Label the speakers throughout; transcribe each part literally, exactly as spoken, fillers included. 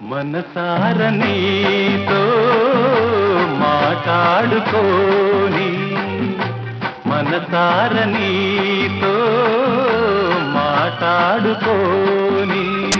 Speaker 1: మనసార నీతో మాట్లాడుకోని మనసార నీతో మాట్లాడుకోని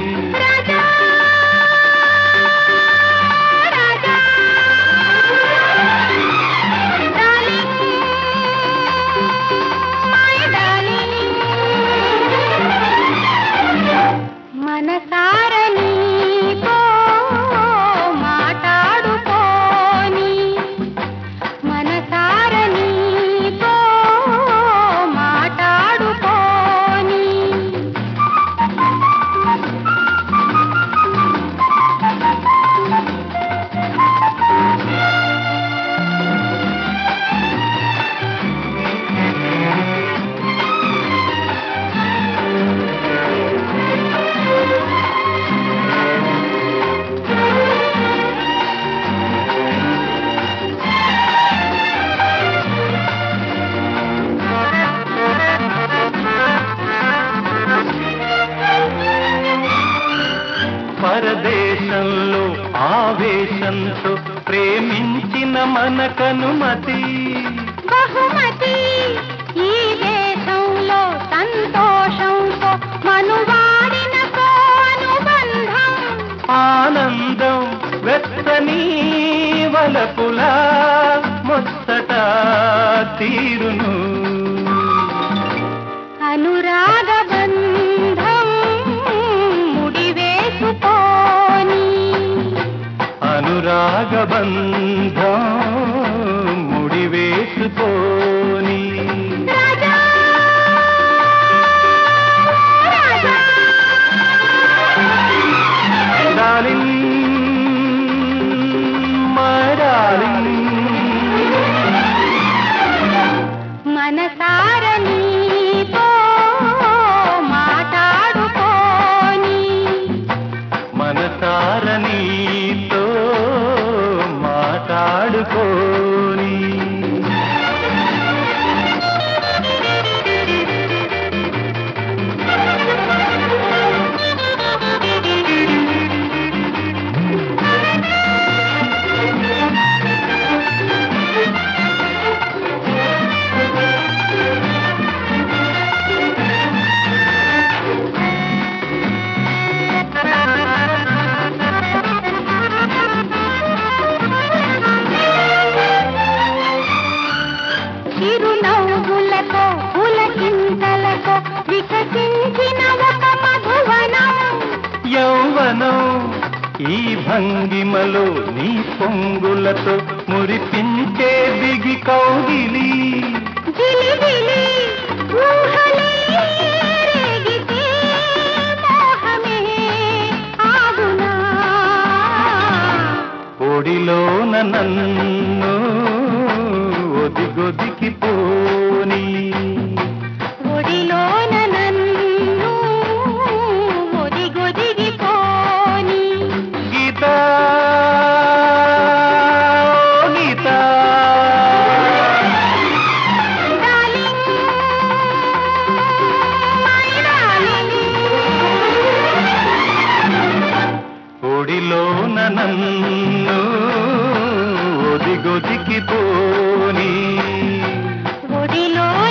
Speaker 1: పరదేశంలో ఆవేశంతో ప్రేమించిన మనకనుమతి
Speaker 2: బహుమతి ఈ దేశంలో సంతోషంతో మనువాడిన అనుబంధం
Speaker 1: ఆనందం వెచ్చని వలపుల ముచ్చట తీరును
Speaker 2: అనురాగ బంధం ముడివేసుకోని
Speaker 1: అనురాగ బంధం ముడివేసుకోని డార్లింగ్ మై డార్లింగ్
Speaker 2: మనసార నీతో మాట్లాడుకోని
Speaker 1: మనసార నీతో మాట్లాడుకోని
Speaker 2: చిరునవ్వులతో పులకింతలతో వికసించిన ఒక మధువనం
Speaker 1: యౌవనం ఈ భంగిమలో నీ పొంగులతో మురిపించే దిగి కౌగిలి
Speaker 2: జిలిబిలి ఊహలే రేగితే మోహమే ఆగునా
Speaker 1: ఒడిలోన నన్ను ఒదిగొదికి పోని
Speaker 2: ఒడిలోన నన్ను ఒదిగొదిగి పోని
Speaker 1: Geetha Geetha
Speaker 2: darling my darling
Speaker 1: ఒడిలోన నన్ను ఒదిగొదికి పోని
Speaker 2: ఒడిలో